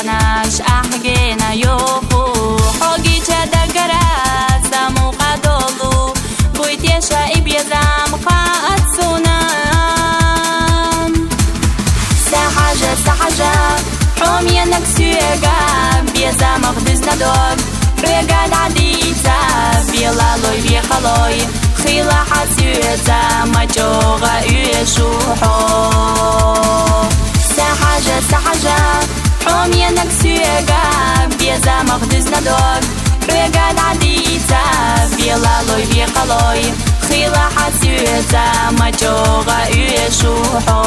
لناش أحجينا يوخو حوجي تدقرا سامو قدولو بويت يشا إبيزام قاعد سونام سحاجة حومي نكسيغا بيزام أخدزنا دوغ رجال عديتا بيلا لوي بيخلوي خيلا حسيتا مجوغا يشوحو سحاجة حومي نكسيغا بيزام أخدزنا دوغ رجال عديتا بيلا لوي بيخلوي خيلا حسيتا مجوغا يشوحو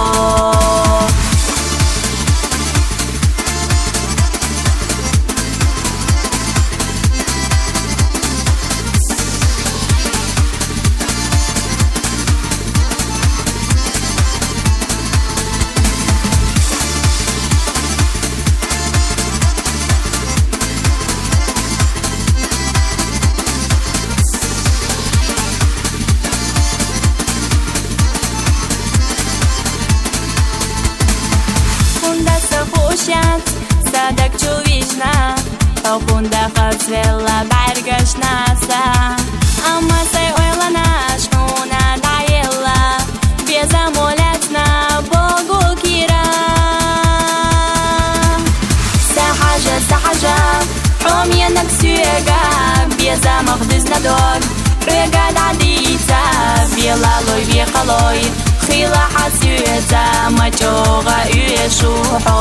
Садок чувишна, Охунда хацвела баргашнаса Амасай ойлана, шхуна даела Безамолятна Богу кира Сахажа, حومي نكسيغا Безамах дызнадор Регад адица, Бела лой бехалой خيلا حسيتا مجوغا يشوحو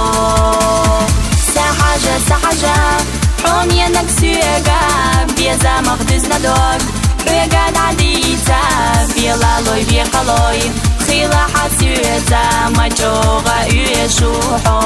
سحاجة حومي نكسيغا بيزام أخدزنا دوغ رجال عديتا بيلا لوي بيخلوي خيلا حسيتا مجوغا يشوحو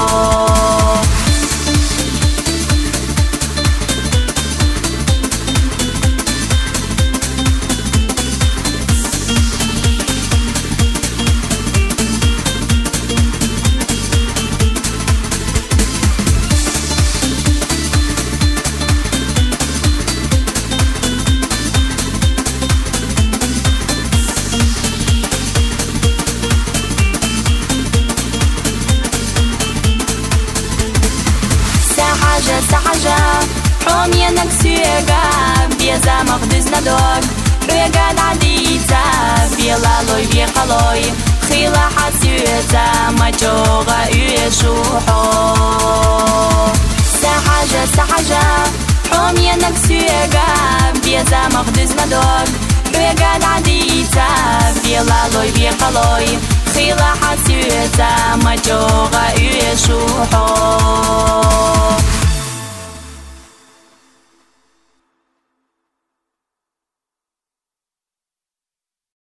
سحاجة حومي نكسيغا بيزام أخدزنا دوغ رجال عديتا بيلا لوي بيخلوي خيلا حسيتا مجوغا يشوحو سحاجة حومي نكسيغا بيزام أخدزنا دوغ رجال عديتا بيلا لوي بيخلوي خيلا حسيتا مجوغا يشوحو